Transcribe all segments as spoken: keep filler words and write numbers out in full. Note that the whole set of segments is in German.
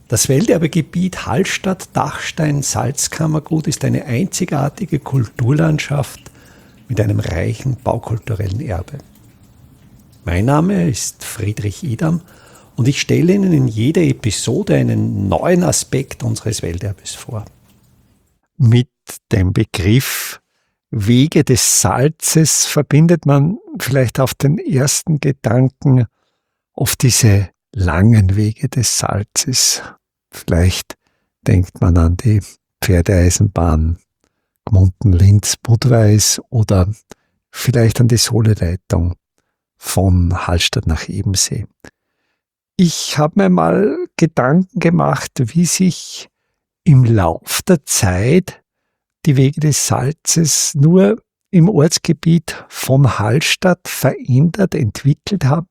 Das Welterbegebiet Hallstatt-Dachstein-Salzkammergut ist eine einzigartige Kulturlandschaft mit einem reichen baukulturellen Erbe. Mein Name ist Friedrich Idam und ich stelle Ihnen in jeder Episode einen neuen Aspekt unseres Welterbes vor. Mit dem Begriff Wege des Salzes verbindet man vielleicht auf den ersten Gedanken oft diese langen Wege des Salzes. Vielleicht denkt man an die Pferdeeisenbahn Gmunden-Linz-Budweis oder vielleicht an die Sohleleitung von Hallstatt nach Ebensee. Ich habe mir mal Gedanken gemacht, wie sich im Lauf der Zeit die Wege des Salzes nur im Ortsgebiet von Hallstatt verändert, entwickelt haben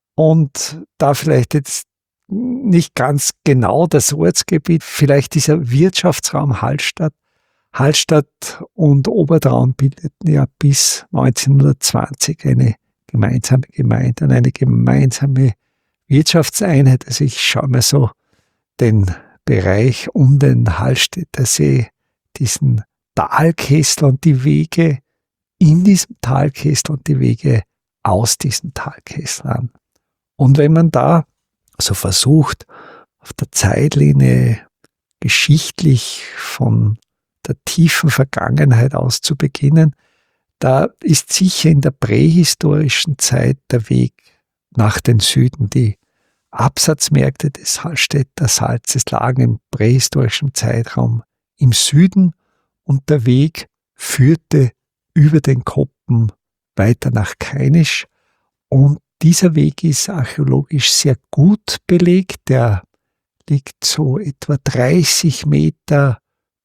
und da vielleicht jetzt nicht ganz genau das Ortsgebiet, vielleicht dieser Wirtschaftsraum Hallstatt. Hallstatt und Obertraun bildeten ja bis neunzehnhundertzwanzig eine gemeinsame Gemeinde und eine gemeinsame Wirtschaftseinheit. Also ich schaue mir so den Bereich um den Hallstätter See, diesen Talkessel und die Wege in diesem Talkessel und die Wege aus diesem Talkessel an. Und wenn man da so versucht, auf der Zeitlinie geschichtlich von der tiefen Vergangenheit aus zu beginnen, da ist sicher in der prähistorischen Zeit der Weg nach den Süden. Die Absatzmärkte des Hallstätter Salzes lagen im prähistorischen Zeitraum im Süden und der Weg führte über den Koppen weiter nach Kainisch und dieser Weg ist archäologisch sehr gut belegt. Der liegt so etwa dreißig Meter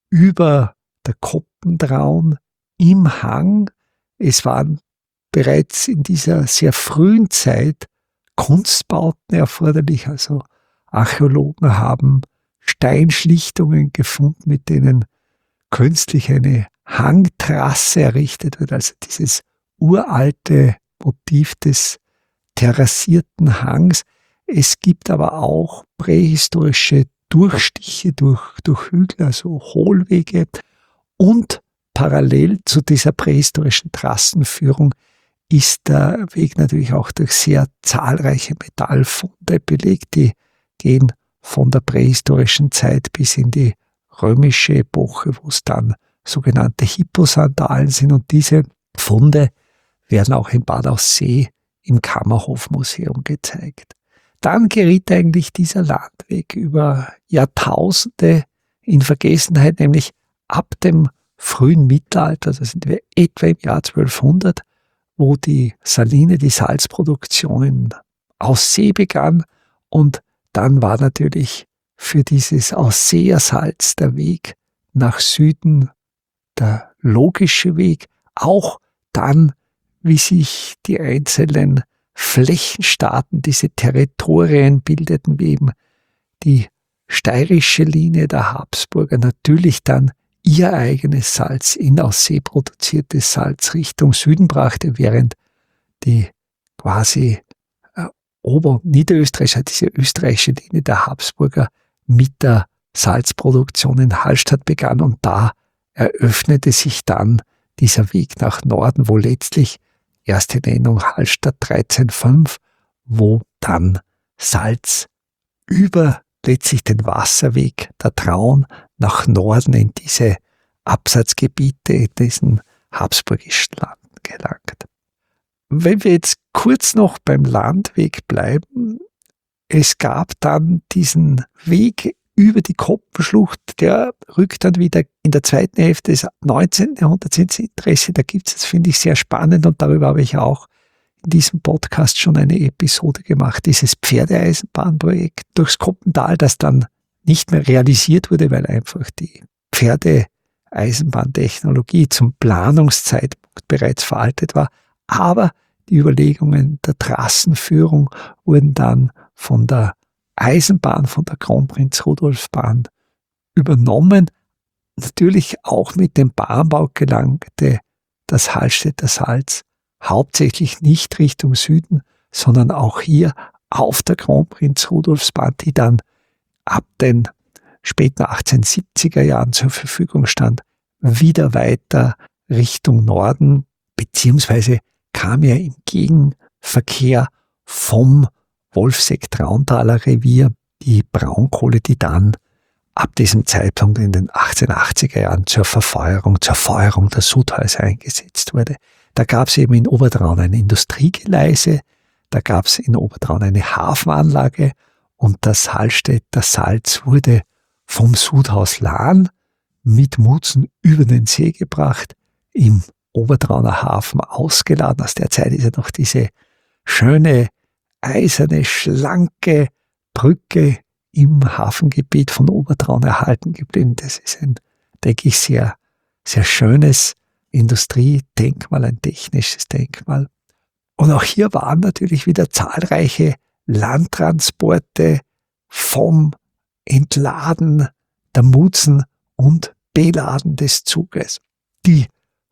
über der Koppentraun im Hang. Es waren bereits in dieser sehr frühen Zeit Kunstbauten erforderlich. Also Archäologen haben Steinschlichtungen gefunden, mit denen künstlich eine Hangtrasse errichtet wird. Also dieses uralte Motiv des terrassierten Hangs. Es gibt aber auch prähistorische Durchstiche durch, durch Hügel, also Hohlwege. Und parallel zu dieser prähistorischen Trassenführung ist der Weg natürlich auch durch sehr zahlreiche Metallfunde belegt. Die gehen von der prähistorischen Zeit bis in die römische Epoche, wo es dann sogenannte Hipposandalen sind. Und diese Funde werden auch in Bad Aussee im Kammerhofmuseum gezeigt. Dann geriet eigentlich dieser Landweg über Jahrtausende in Vergessenheit, nämlich ab dem frühen Mittelalter, da sind wir etwa im Jahr zwölfhundert, wo die Saline, die Salzproduktion in Aussee begann und dann war natürlich für dieses Ausseer Salz der Weg nach Süden der logische Weg, auch dann, wie sich die einzelnen Flächenstaaten, diese Territorien bildeten, wie eben die steirische Linie der Habsburger, natürlich dann ihr eigenes Salz in Aussee produziertes Salz Richtung Süden brachte, während die quasi äh, Ober- und Niederösterreich, diese österreichische Linie der Habsburger mit der Salzproduktion in Hallstatt begann und da eröffnete sich dann dieser Weg nach Norden, wo letztlich erste Nennung Hallstatt dreizehnhundertfünf, wo dann Salz über letztlich den Wasserweg der Traun nach Norden in diese Absatzgebiete in diesen habsburgischen Landen gelangt. Wenn wir jetzt kurz noch beim Landweg bleiben, es gab dann diesen Weg über die Koppenschlucht, der rückt dann wieder in der zweiten Hälfte des neunzehnten Jahrhunderts ins Interesse. Da gibt es, das finde ich sehr spannend und darüber habe ich auch in diesem Podcast schon eine Episode gemacht, dieses Pferdeeisenbahnprojekt durchs Koppental, das dann nicht mehr realisiert wurde, weil einfach die Pferdeeisenbahntechnologie zum Planungszeitpunkt bereits veraltet war. Aber die Überlegungen der Trassenführung wurden dann von der Eisenbahn, von der Kronprinz-Rudolf-Bahn übernommen. Natürlich auch mit dem Bahnbau gelangte das Hallstätter Salz hauptsächlich nicht Richtung Süden, sondern auch hier auf der Kronprinz-Rudolfs-Bahn, die dann ab den späten achtzehnhundertsiebziger Jahren zur Verfügung stand, wieder weiter Richtung Norden, beziehungsweise kam er im Gegenverkehr vom Wolfseck-Trauntaler Revier, die Braunkohle, die dann ab diesem Zeitpunkt in den achtzehnhundertachtziger Jahren zur Verfeuerung, zur Feuerung der Sudhäuser eingesetzt wurde. Da gab es eben in Obertraun ein Industriegeleise, da gab es in Obertraun eine Hafenanlage und das Hallstätter Salz wurde vom Sudhaus Lahn mit Mutzen über den See gebracht, im Obertrauner Hafen ausgeladen. Aus der Zeit ist ja noch diese schöne, eiserne, schlanke Brücke im Hafengebiet von Obertraun erhalten geblieben. Das ist ein, denke ich, sehr, sehr schönes Industriedenkmal, ein technisches Denkmal. Und auch hier waren natürlich wieder zahlreiche Landtransporte vom Entladen der Mutzen und Beladen des Zuges. Die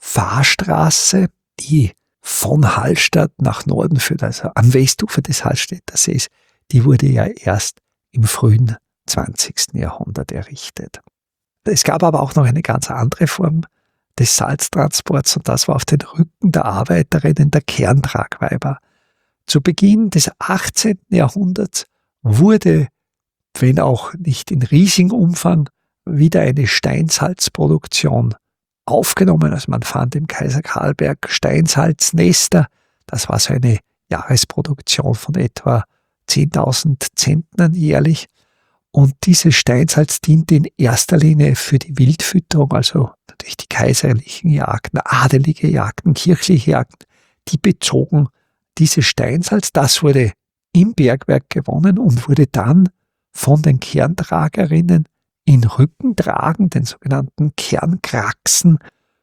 Fahrstraße, die von Hallstatt nach Norden führt, also am Westufer des Hallstätter Sees, die wurde ja erst im frühen zwanzigsten Jahrhundert errichtet. Es gab aber auch noch eine ganz andere Form des Salztransports und das war auf den Rücken der Arbeiterinnen der Kerntragweiber. Zu Beginn des achtzehnten Jahrhunderts wurde, wenn auch nicht in riesigem Umfang, wieder eine Steinsalzproduktion aufgenommen. Also man fand im Kaiser Karlberg Steinsalznester. Das war so eine Jahresproduktion von etwa zehntausend Zentnern jährlich. Und dieses Steinsalz diente in erster Linie für die Wildfütterung, also natürlich die kaiserlichen Jagden, adelige Jagden, kirchliche Jagden, die bezogen dieses Steinsalz. Das wurde im Bergwerk gewonnen und wurde dann von den Kerntragerinnen in Rückentragen, den sogenannten Kernkraxen,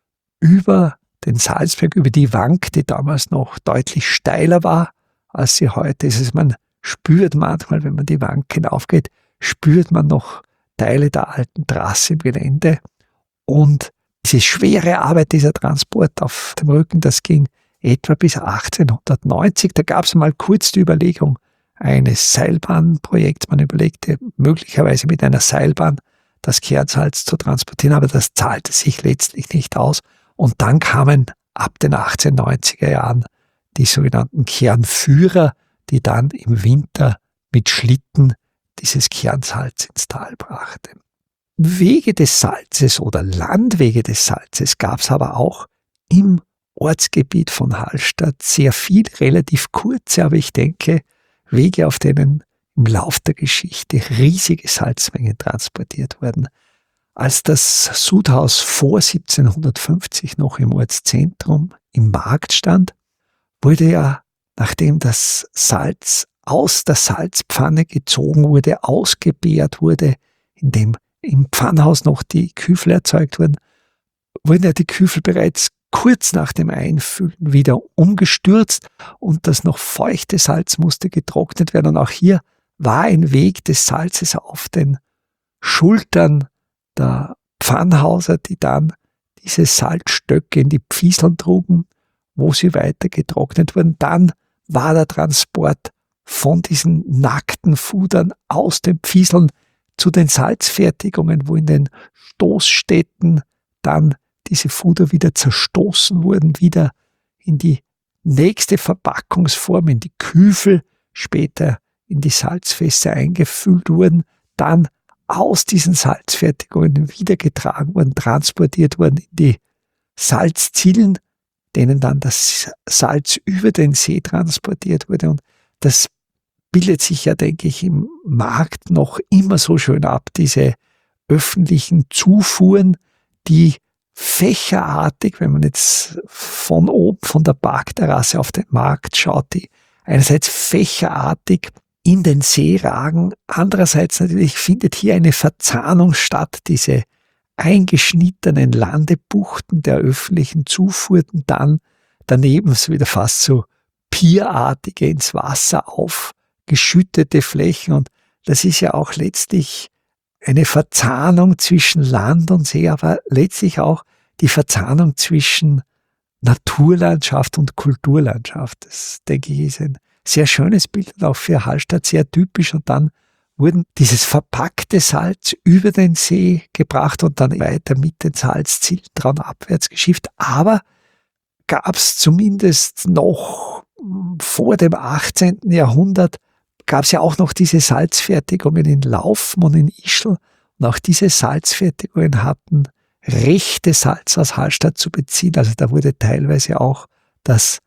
über den Salzberg, über die Wank, die damals noch deutlich steiler war, als sie heute ist. Also man spürt manchmal, wenn man die Wank hinaufgeht, spürt man noch Teile der alten Trasse im Gelände. Und diese schwere Arbeit, dieser Transport auf dem Rücken, das ging etwa bis achtzehnhundertneunzig. Da gab es mal kurz die Überlegung eines Seilbahnprojekts. Man überlegte möglicherweise mit einer Seilbahn das Kernsalz zu transportieren, aber das zahlte sich letztlich nicht aus. Und dann kamen ab den achtzehnhundertneunziger Jahren die sogenannten Kernführer, die dann im Winter mit Schlitten dieses Kernsalz ins Tal brachte. Wege des Salzes oder Landwege des Salzes gab es aber auch im Ortsgebiet von Hallstatt sehr viel, relativ kurze, aber ich denke, Wege, auf denen im Lauf der Geschichte riesige Salzmengen transportiert wurden. Als das Sudhaus vor siebzehnhundertfünfzig noch im Ortszentrum im Markt stand, wurde ja, nachdem das Salz aus der Salzpfanne gezogen wurde, ausgebeert wurde, indem im Pfannhaus noch die Küfel erzeugt wurden, wurden ja die Küfel bereits kurz nach dem Einfüllen wieder umgestürzt und das noch feuchte Salz musste getrocknet werden. Und auch hier war ein Weg des Salzes auf den Schultern der Pfannhauser, die dann diese Salzstöcke in die Pfieseln trugen, wo sie weiter getrocknet wurden. Dann war der Transport von diesen nackten Fudern aus den Pfieseln zu den Salzfertigungen, wo in den Stoßstätten dann diese Fuder wieder zerstoßen wurden, wieder in die nächste Verpackungsform, in die Küfel, später in die Salzfässer eingefüllt wurden, dann aus diesen Salzfertigungen wieder getragen wurden, transportiert wurden in die Salzzillen, denen dann das Salz über den See transportiert wurde. Und das bildet sich ja, denke ich, im Markt noch immer so schön ab, diese öffentlichen Zufuhren, die fächerartig, wenn man jetzt von oben, von der Parkterrasse auf den Markt schaut, die einerseits fächerartig in den See ragen, andererseits natürlich findet hier eine Verzahnung statt, diese eingeschnittenen Landebuchten der öffentlichen Zufuhren, dann daneben so wieder fast so pierartige ins Wasser aufgeschüttete Flächen, und das ist ja auch letztlich eine Verzahnung zwischen Land und See, aber letztlich auch die Verzahnung zwischen Naturlandschaft und Kulturlandschaft. Das, denke ich, ist ein sehr schönes Bild und auch für Hallstatt sehr typisch. Und dann wurden dieses verpackte Salz über den See gebracht und dann weiter mit den Salzzielen dran abwärts geschifft. Aber gab es zumindest noch vor dem achtzehnten Jahrhundert, gab es ja auch noch diese Salzfertigungen in Laufen und in Ischl. Und auch diese Salzfertigungen hatten Rechte, Salz aus Hallstatt zu beziehen. Also da wurde teilweise auch das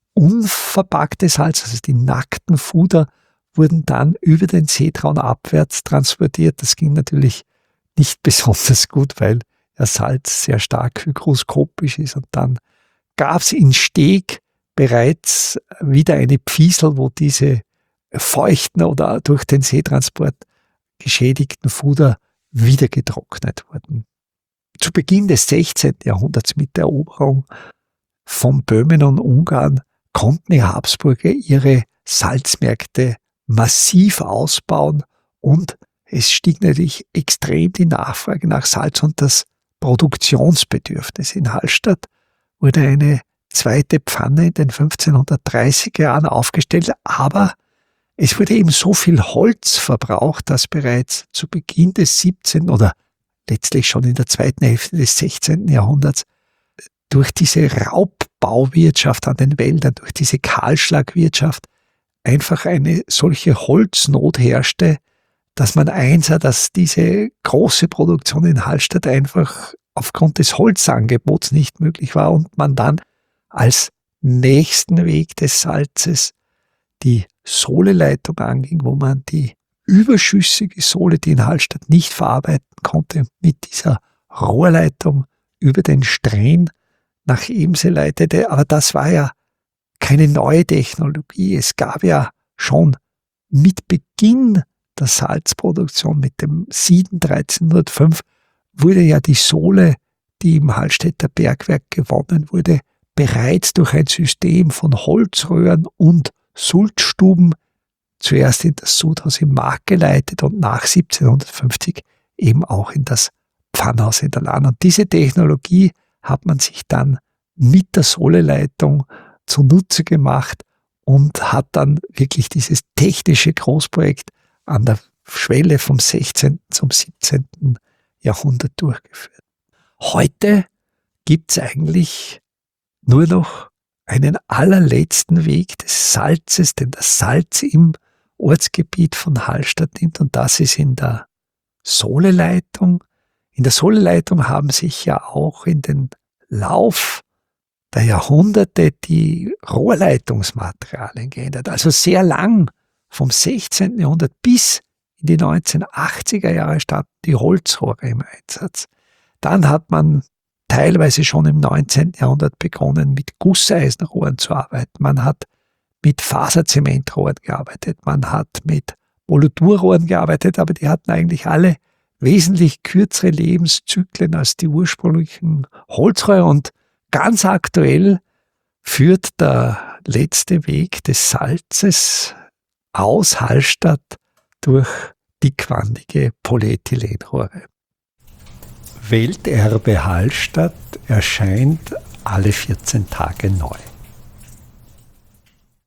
unverpackte Salz, also die nackten Fuder, wurden dann über den Seetraun abwärts transportiert. Das ging natürlich nicht besonders gut, weil ja Salz sehr stark hygroskopisch ist. Und dann gab es in Steg bereits wieder eine Pfiesel, wo diese feuchten oder durch den Seetransport geschädigten Fuder wieder getrocknet wurden. Zu Beginn des sechzehnten Jahrhunderts mit der Eroberung von Böhmen und Ungarn konnten die Habsburger ihre Salzmärkte massiv ausbauen und es stieg natürlich extrem die Nachfrage nach Salz und das Produktionsbedürfnis. In Hallstatt wurde eine zweite Pfanne in den fünfzehnhundertdreißiger Jahren aufgestellt, aber es wurde eben so viel Holz verbraucht, dass bereits zu Beginn des siebzehnten oder letztlich schon in der zweiten Hälfte des sechzehnten Jahrhunderts durch diese Raubbauwirtschaft an den Wäldern, durch diese Kahlschlagwirtschaft einfach eine solche Holznot herrschte, dass man einsah, dass diese große Produktion in Hallstatt einfach aufgrund des Holzangebots nicht möglich war und man dann als nächsten Weg des Salzes die Sohleleitung anging, wo man die überschüssige Sohle, die in Hallstatt nicht verarbeiten konnte, mit dieser Rohrleitung über den Stren nach Ebensee leitete. Aber das war ja keine neue Technologie. Es gab ja schon mit Beginn der Salzproduktion, mit dem Sieden dreizehnhundertfünf, wurde ja die Sohle, die im Hallstätter Bergwerk gewonnen wurde, bereits durch ein System von Holzröhren und Sulzstuben zuerst in das Sudhaus im Mark geleitet und nach siebzehnhundertfünfzig eben auch in das Pfannhaus in der Lahn. Und diese Technologie hat man sich dann mit der Sohleleitung zunutze gemacht und hat dann wirklich dieses technische Großprojekt an der Schwelle vom sechzehnten zum siebzehnten Jahrhundert durchgeführt. Heute gibt es eigentlich nur noch einen allerletzten Weg des Salzes, den das Salz im Ortsgebiet von Hallstatt nimmt, und das ist in der Sohleleitung. In der Sohleleitung haben sich ja auch in den Lauf der Jahrhunderte die Rohrleitungsmaterialien geändert. Also sehr lang, vom sechzehnten Jahrhundert bis in die neunzehnhundertachtziger Jahre standen die Holzrohre im Einsatz. Dann hat man teilweise schon im neunzehnten Jahrhundert begonnen, mit Gusseisenrohren zu arbeiten. Man hat mit Faserzementrohren gearbeitet, man hat mit Polydurrohren gearbeitet, aber die hatten eigentlich alle wesentlich kürzere Lebenszyklen als die ursprünglichen Holzrohre. Und ganz aktuell führt der letzte Weg des Salzes aus Hallstatt durch dickwandige Polyethylenrohre. Welterbe Hallstatt erscheint alle vierzehn Tage neu.